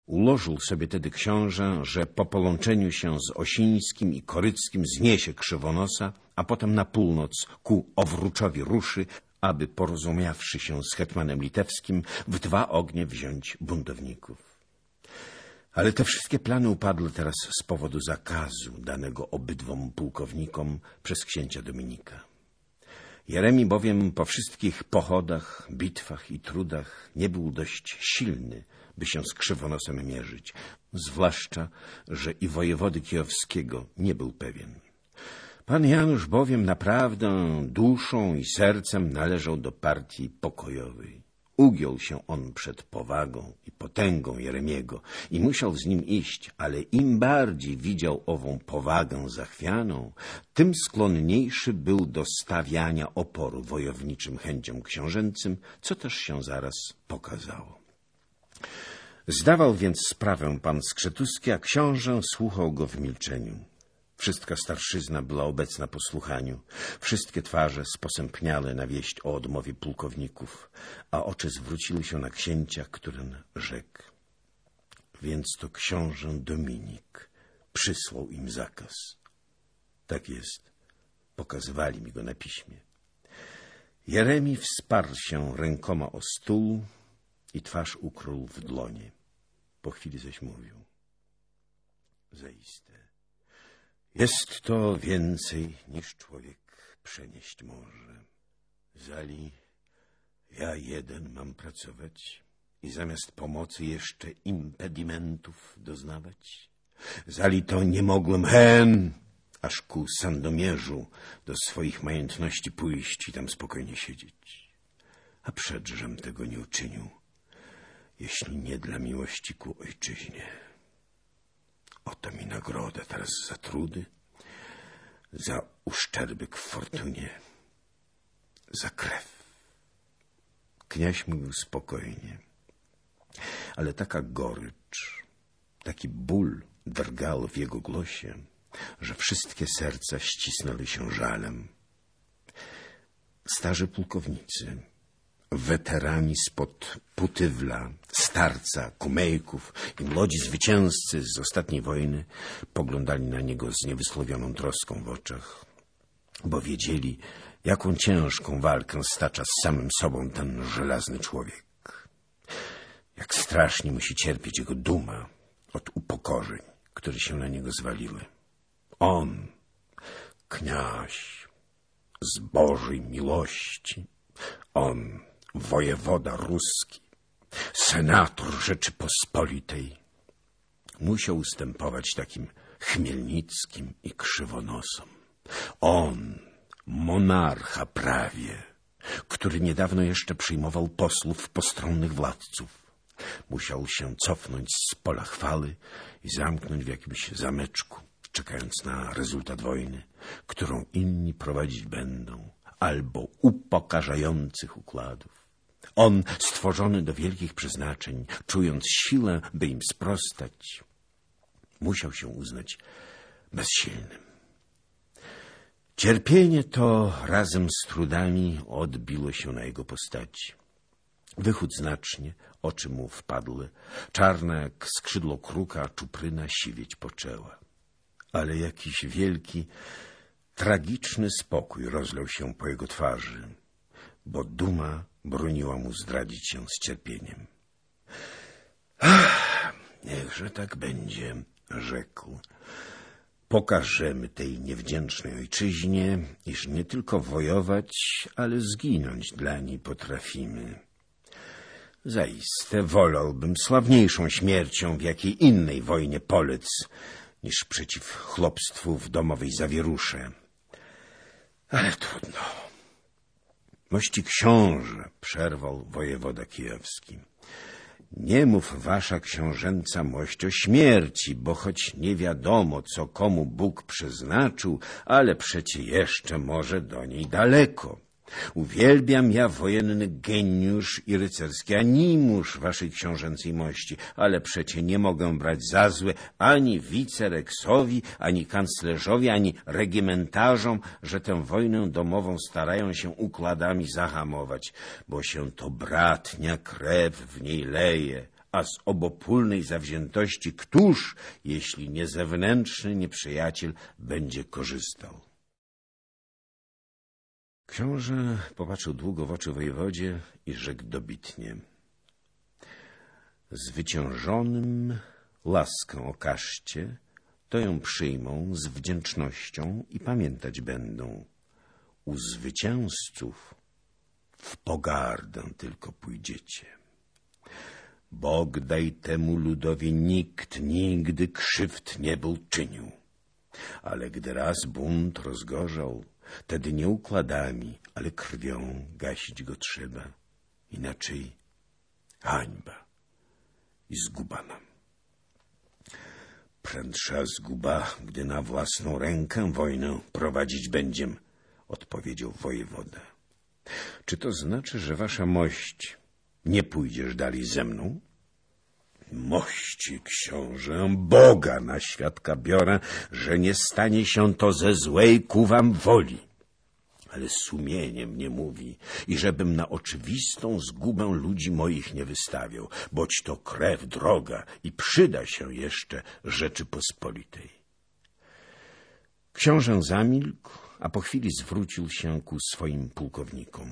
Ułożył sobie tedy książę, że po połączeniu się z Osińskim i Koryckim zniesie Krzywonosa, a potem na północ ku Owruczowi ruszy, aby porozumiawszy się z hetmanem litewskim w 2 ognie wziąć buntowników. Ale te wszystkie plany upadły teraz z powodu zakazu danego obydwom pułkownikom przez księcia Dominika. Jeremi bowiem po wszystkich pochodach, bitwach i trudach nie był dość silny, by się z Krzywonosem mierzyć, zwłaszcza, że i wojewody kijowskiego nie był pewien. Pan Janusz bowiem naprawdę duszą i sercem należał do partii pokojowej. Ugiął się on przed powagą i potęgą Jeremiego i musiał z nim iść, ale im bardziej widział ową powagę zachwianą, tym skłonniejszy był do stawiania oporu wojowniczym chęciom książęcym, co też się zaraz pokazało. Zdawał więc sprawę pan Skrzetuski, a książę słuchał go w milczeniu. Wszystka starszyzna była obecna po słuchaniu. Wszystkie twarze sposępniale na wieść o odmowie pułkowników, a oczy zwróciły się na księcia, którym rzekł. Więc to książę Dominik przysłał im zakaz. Tak jest. Pokazywali mi go na piśmie. Jeremi wsparł się rękoma o stół i twarz ukrył w dłonie. Po chwili zaś mówił. Zaiste. Jest to więcej, niż człowiek przenieść może. Zali ja jeden mam pracować i zamiast pomocy jeszcze impedimentów doznawać? Zali to nie mogłem aż ku Sandomierzu do swoich majątności pójść i tam spokojnie siedzieć. A przedżem tego nie uczynił, jeśli nie dla miłości ku ojczyźnie. Oto mi nagroda teraz za trudy, za uszczerbek w fortunie, za krew. Kniaź mówił spokojnie, ale taka gorycz, taki ból drgał w jego głosie, że wszystkie serca ścisnęły się żalem. Starzy pułkownicy, weterani spod Putywla, Starca, Kumejków i młodzi zwycięzcy z ostatniej wojny poglądali na niego z niewysłowioną troską w oczach, bo wiedzieli, jaką ciężką walkę stacza z samym sobą ten żelazny człowiek. Jak strasznie musi cierpieć jego duma od upokorzeń, które się na niego zwaliły. On, kniaź z Bożej miłości, on, wojewoda ruski, senator Rzeczypospolitej, musiał ustępować takim Chmielnickim i Krzywonosom. On, monarcha prawie, który niedawno jeszcze przyjmował posłów postronnych władców, musiał się cofnąć z pola chwały i zamknąć w jakimś zameczku, czekając na rezultat wojny, którą inni prowadzić będą, albo upokarzających układów. On, stworzony do wielkich przeznaczeń, czując siłę, by im sprostać, musiał się uznać bezsilnym. Cierpienie to razem z trudami odbiło się na jego postaci. Wychód znacznie, oczy mu wpadły, czarna jak skrzydło kruka czupryna siwieć poczęła. Ale jakiś wielki, tragiczny spokój rozlał się po jego twarzy, bo duma broniła mu zdradzić się z cierpieniem. Niechże tak będzie, rzekł. Pokażemy tej niewdzięcznej ojczyźnie, iż nie tylko wojować, ale zginąć dla niej potrafimy. Zaiste wolałbym sławniejszą śmiercią w jakiej innej wojnie polec, niż przeciw chłopstwu w domowej zawierusze. Ale trudno. Mości książę, przerwał wojewoda kijowski, nie mów wasza książęca mość o śmierci, bo choć nie wiadomo, co komu Bóg przeznaczył, ale przecie jeszcze może do niej daleko. Uwielbiam ja wojenny geniusz i rycerski animusz waszej książęcej mości, ale przecie nie mogę brać za złe ani wicereksowi, ani kanclerzowi, ani regimentarzom, że tę wojnę domową starają się układami zahamować, bo się to bratnia krew w niej leje, a z obopólnej zawziętości któż, jeśli nie zewnętrzny nieprzyjaciel, będzie korzystał? Książę popatrzył długo w oczy wojewodzie i rzekł dobitnie: zwyciężonym laskę okażcie, to ją przyjmą z wdzięcznością i pamiętać będą. U zwycięzców w pogardę tylko pójdziecie. Bóg daj temu ludowi nikt nigdy krzywd nie był czynił. Ale gdy raz bunt rozgorzał, tedy nie układami, ale krwią gasić go trzeba. Inaczej hańba i zguba nam. Prędsza zguba, gdy na własną rękę wojnę prowadzić będziem, odpowiedział wojewoda. Czy to znaczy, że wasza mość nie pójdziesz dalej ze mną? Mości, książę, Boga na świadka biorę, że nie stanie się to ze złej ku wam woli. Ale sumienie mnie mówi, i żebym na oczywistą zgubę ludzi moich nie wystawiał, boć to krew droga i przyda się jeszcze Rzeczypospolitej. Książę zamilkł, a po chwili zwrócił się ku swoim pułkownikom.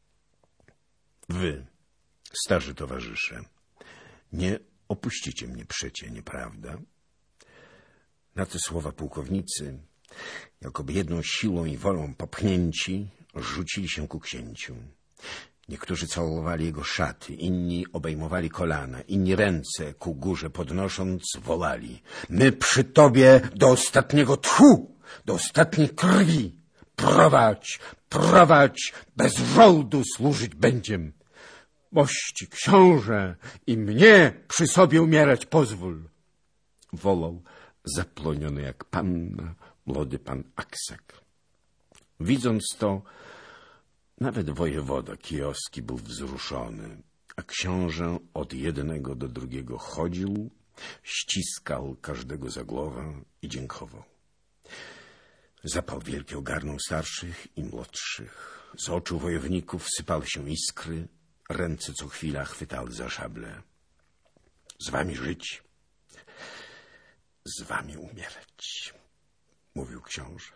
Wy, starzy towarzysze, nie opuścicie mnie przecie, nieprawda? Na te słowa pułkownicy, jakoby jedną siłą i wolą popchnięci, rzucili się ku księciu. Niektórzy całowali jego szaty, inni obejmowali kolana, inni ręce ku górze podnosząc wołali: my przy tobie do ostatniego tchu, do ostatniej krwi. Prowadź, prowadź, bez żołdu służyć będziem. Mości książę, i mnie przy sobie umierać pozwól. Wołał zaploniony jak panna młody pan Aksak. Widząc to, nawet wojewoda kijowski był wzruszony, a książę od jednego do drugiego chodził, ściskał każdego za głowę i dziękował. Zapał wielki ogarnął starszych i młodszych. Z oczu wojowników sypały się iskry, ręce co chwila chwytały za szable. Z wami żyć, z wami umierać, mówił książę.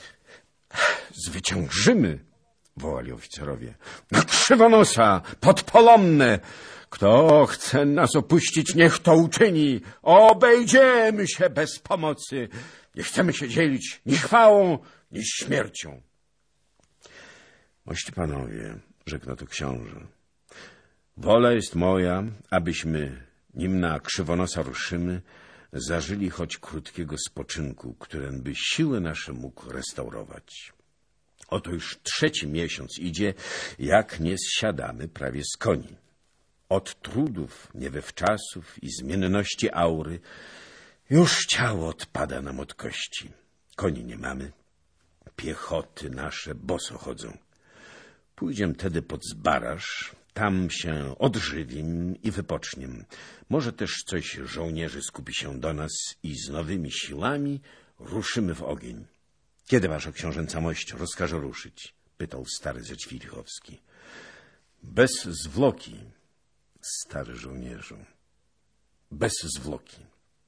Zwyciężymy, wołali oficerowie. Na Krzywonosa, pod Polonne! Kto chce nas opuścić, niech to uczyni. Obejdziemy się bez pomocy. Nie chcemy się dzielić ni chwałą, ni śmiercią. Mości panowie, rzekł na to książę, wola jest moja, abyśmy, nim na Krzywonosa ruszymy, zażyli choć krótkiego spoczynku, którym by siły nasze mógł restaurować. Oto już 3. miesiąc idzie, jak nie zsiadamy prawie z koni. Od trudów, niewywczasów i zmienności aury już ciało odpada nam od kości. Koni nie mamy, piechoty nasze boso chodzą. Pójdziem tedy pod Zbaraż, tam się odżywim i wypoczniem. Może też coś żołnierzy skupi się do nas i z nowymi siłami ruszymy w ogień. Kiedy wasza książęca mość rozkaże ruszyć? Pytał stary Rzeczwilchowski. Bez zwłoki, stary żołnierzu, bez zwłoki.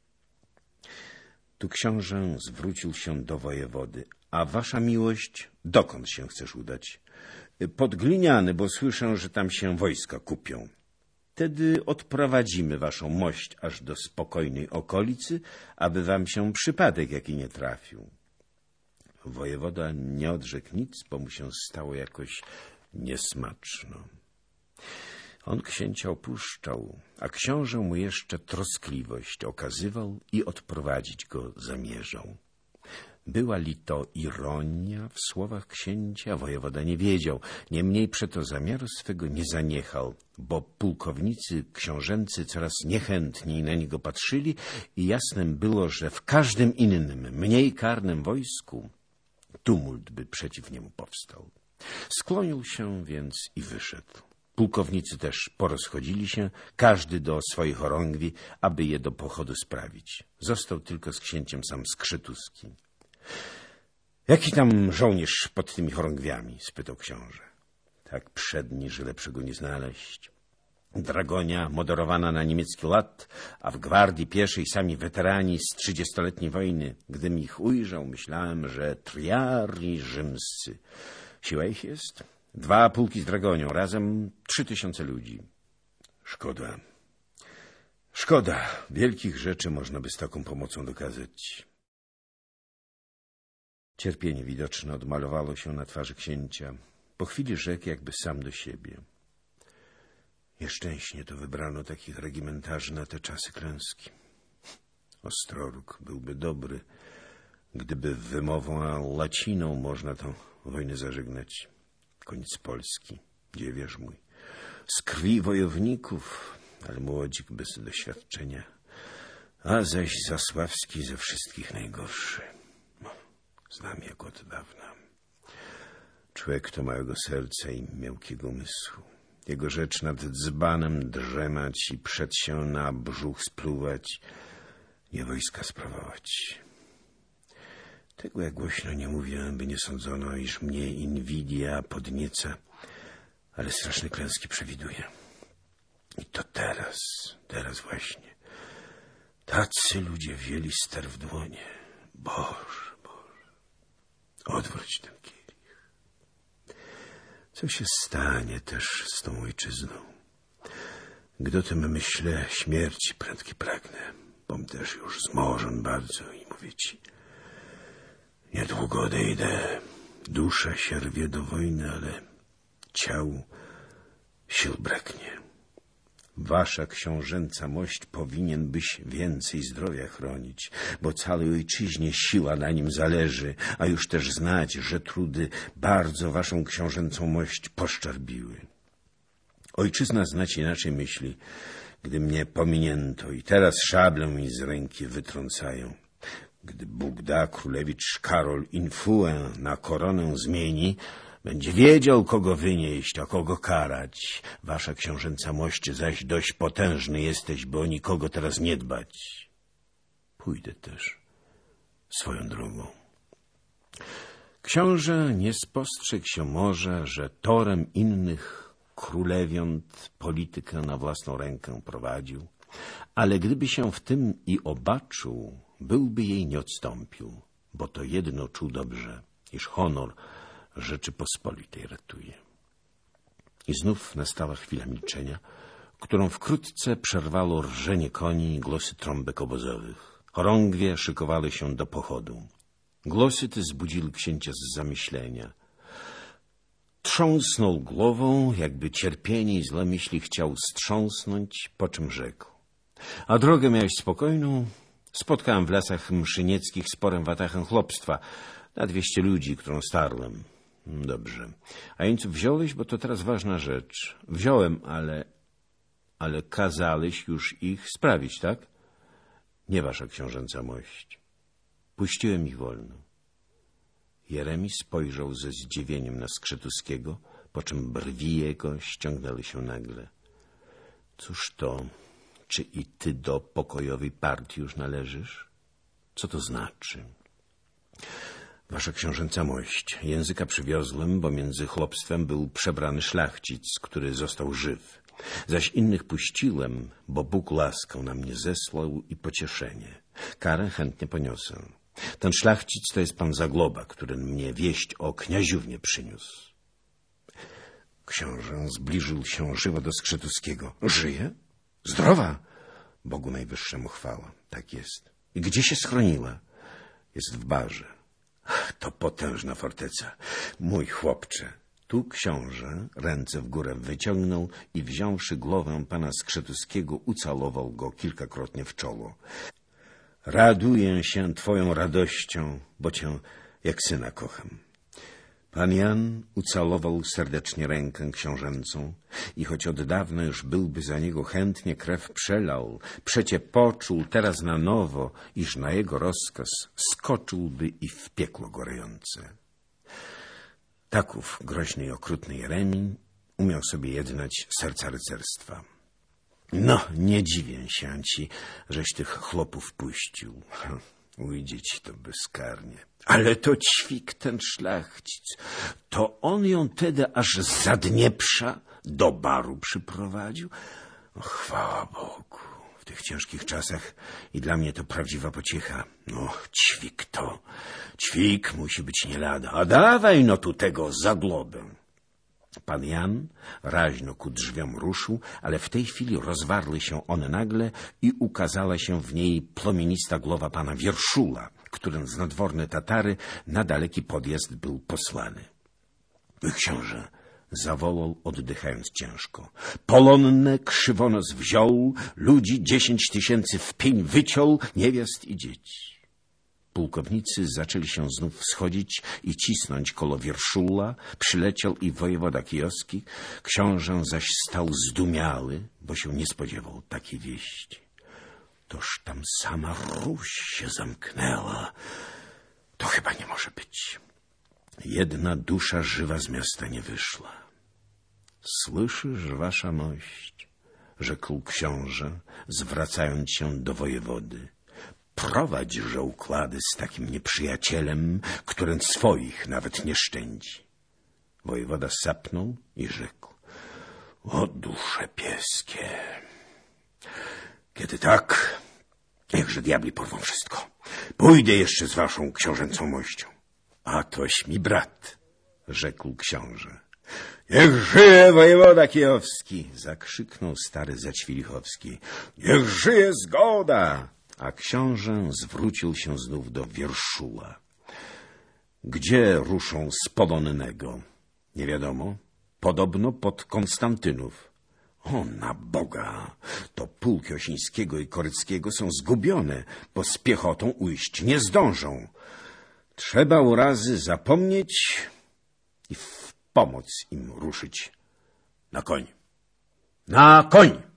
Tu książę zwrócił się do wojewody. A wasza miłość, dokąd się chcesz udać? Pod Gliniany, bo słyszę, że tam się wojska kupią. Wtedy odprowadzimy waszą mość aż do spokojnej okolicy, aby wam się przypadek jaki nie trafił. Wojewoda nie odrzekł nic, bo mu się stało jakoś niesmaczno. On księcia opuszczał, a książę mu jeszcze troskliwość okazywał i odprowadzić go zamierzał. Była li to ironia w słowach księcia, wojewoda nie wiedział, niemniej przeto zamiaru swego nie zaniechał, bo pułkownicy książęcy coraz niechętniej na niego patrzyli i jasnem było, że w każdym innym, mniej karnym wojsku tumult by przeciw niemu powstał. Skłonił się więc i wyszedł. Pułkownicy też porozchodzili się, każdy do swoich chorągwi, aby je do pochodu sprawić. Został tylko z księciem sam Skrzytuski. Jaki tam żołnierz pod tymi chorągwiami? Spytał książę. Tak przedni, że lepszego nie znaleźć. Dragonia moderowana na niemiecki lad, a w gwardii pieszej sami weterani z 30-letniej wojny. Gdym ich ujrzał, myślałem, że triari rzymscy. Siła ich jest? 2 pułki z dragonią, razem 3000 ludzi. Szkoda. Szkoda. Wielkich rzeczy można by z taką pomocą dokazać. Cierpienie widoczne odmalowało się na twarzy księcia. Po chwili rzekł jakby sam do siebie. Nieszczęśnie to wybrano takich regimentarzy na te czasy klęski. Ostroróg byłby dobry, gdyby wymową a łaciną można tą wojnę zażegnać. Koniec Polski, dziewierz mój. Z krwi wojowników, ale młodzik bez doświadczenia. A zaś Zasławski ze wszystkich najgorszy. Znam jak od dawna. Człowiek to małego serca i miękkiego umysłu. Jego rzecz nad dzbanem drzemać i przed się na brzuch spluwać, nie wojska sprawować. Tego jak głośno nie mówię, by nie sądzono, iż mnie inwidia podnieca, ale straszne klęski przewiduję. I to teraz właśnie. Tacy ludzie wzięli ster w dłonie. Boże, odwróć ten kielich. Co się stanie też z tą ojczyzną? Gdy o tym myślę, śmierci prędki pragnę, bom też już zmożon bardzo i mówię ci, niedługo odejdę, dusza się rwie do wojny, ale ciału sił braknie. Wasza książęca mość powinien byś więcej zdrowia chronić, bo całej ojczyźnie siła na nim zależy, a już też znać, że trudy bardzo waszą książęcą mość poszczerbiły. Ojczyzna znać inaczej myśli, gdy mnie pominięto i teraz szablę mi z ręki wytrącają. Gdy Bóg da, królewicz Karol Infuę na koronę zmieni, będzie wiedział, kogo wynieść, a kogo karać. Wasza książęca mość zaś dość potężny jesteś, by o nikogo teraz nie dbać. Pójdę też swoją drogą. Książę nie spostrzegł się może, że torem innych królewiąt politykę na własną rękę prowadził, ale gdyby się w tym i obaczył, byłby jej nie odstąpił, bo to jedno czuł dobrze, iż honor Rzeczypospolitej ratuje. I znów nastała chwila milczenia, którą wkrótce przerwało rżenie koni i głosy trąbek obozowych. Chorągwie szykowały się do pochodu. Głosy te zbudziły księcia z zamyślenia. Trząsnął głową, jakby cierpienie i złe myśli chciał strząsnąć, po czym rzekł. A drogę miałeś spokojną? Spotkałem w lasach mszynieckich sporym watachem chłopstwa, na 200 ludzi, którą starłem. Dobrze. A jeńców wziąłeś, bo to teraz ważna rzecz. Wziąłem, ale kazałeś już ich sprawić, tak? Nie wasza książęca mość. Puściłem ich wolno. Jeremi spojrzał ze zdziwieniem na Skrzetuskiego, po czym brwi jego ściągnęły się nagle. Cóż to? Czy i ty do pokojowej partii już należysz? Co to znaczy? Wasza książęca mość, języka przywiozłem, bo między chłopstwem był przebrany szlachcic, który został żyw. Zaś innych puściłem, bo Bóg laskę na mnie zesłał i pocieszenie. Karę chętnie poniosę. Ten szlachcic to jest pan Zagloba, który mnie wieść o kniaziównie przyniósł. Książę zbliżył się żywo do Skrzetuskiego. Żyje? Zdrowa? Bogu najwyższemu chwała. Tak jest. I gdzie się schroniła? Jest w barze. To potężna forteca. Mój chłopcze. Tu książę ręce w górę wyciągnął i wziąwszy głowę pana Skrzetuskiego, ucałował go kilkakrotnie w czoło. Raduję się twoją radością, bo cię jak syna kocham. Pan Jan ucałował serdecznie rękę książęcą i choć od dawna już byłby za niego chętnie krew przelał, przecie poczuł teraz na nowo, iż na jego rozkaz skoczyłby i w piekło gorejące. Taków groźny i okrutny Jeremi umiał sobie jednać serca rycerstwa. No, nie dziwię się ci, żeś tych chłopów puścił. Ujdzie ci to bezkarnie. Ale to ćwik ten szlachcic. To on ją tedy aż z Zadnieprza do baru przyprowadził. O, chwała Bogu. W tych ciężkich czasach i dla mnie to prawdziwa pociecha. No, ćwik musi być nie lada. A dawaj no tu tego zaglobę. Pan Jan raźno ku drzwiom ruszył, ale w tej chwili rozwarły się one nagle i ukazała się w niej płomienista głowa pana Wierszula, którym z nadworne Tatary na daleki podjazd był posłany. Książę zawołał, oddychając ciężko. Polonne krzywonos wziął, ludzi 10 000 w pień wyciął, niewiast i dzieci. Pułkownicy zaczęli się znów schodzić i cisnąć koło Wierszula. Przyleciał i wojewoda kijowski. Książę zaś stał zdumiały, bo się nie spodziewał takiej wieści. Toż tam sama Ruś się zamknęła. To chyba nie może być. Jedna dusza żywa z miasta nie wyszła. Słyszysz, wasza mość, rzekł książę, zwracając się do wojewody. Prowadźże układy z takim nieprzyjacielem, który swoich nawet nie szczędzi. Wojewoda sapnął i rzekł. O dusze pieskie! Kiedy tak, niechże diabli porwą wszystko. Pójdę jeszcze z waszą książęcą mością. A toś mi brat, rzekł książę. Niech żyje wojewoda kijowski, zakrzyknął stary Zaćwilichowski. Niech żyje zgoda! A książę zwrócił się znów do Wierszula. Gdzie ruszą z Polonnego? Nie wiadomo. Podobno pod Konstantynów. O, na Boga! To pułki Osińskiego i Koryckiego są zgubione, bo z piechotą ujść nie zdążą. Trzeba urazy zapomnieć i w pomoc im ruszyć. Na koń! Na koń!